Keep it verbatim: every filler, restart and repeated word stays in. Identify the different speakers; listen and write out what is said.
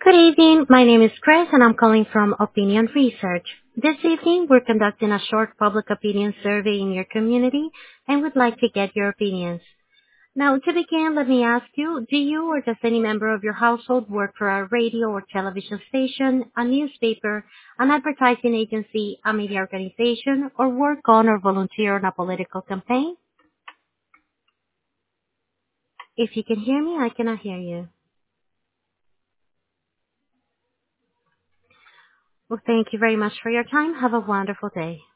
Speaker 1: Good evening. My name is Chris, and I'm calling from Opinion Research. This evening, we're conducting a short public opinion survey in your community and would like to get your opinions. Now, to begin, let me ask you, do you or does any member of your household work for a radio or television station, a newspaper, an advertising agency, a media organization, or work on or volunteer on a political campaign? If you can hear me, I cannot hear you. Well, thank you very much for your time. Have a wonderful day.